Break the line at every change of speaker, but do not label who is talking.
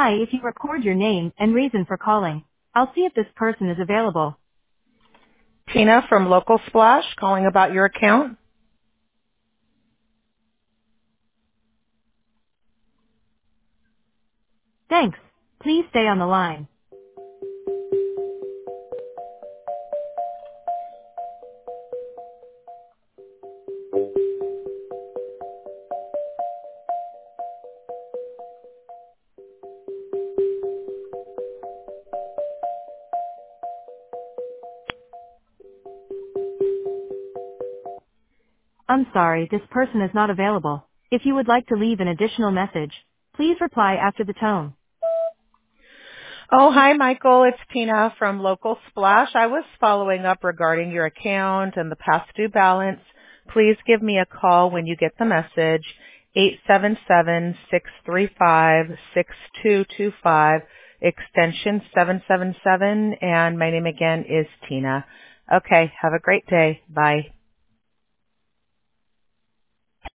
Hi, if you record your name and reason for calling, I'll see if this person is available.
Tina from Local Splash calling about your account.
Thanks. Please stay on the line. I'm sorry, this person is not available. If you would like to leave an additional message, please reply after the tone.
Oh, hi, Michael. It's Tina from Local Splash. I was following up regarding your account and the past due balance. Please give me a call when you get the message, 877-635-6225, extension 777, and my name again is Tina. Okay, have a great day. Bye.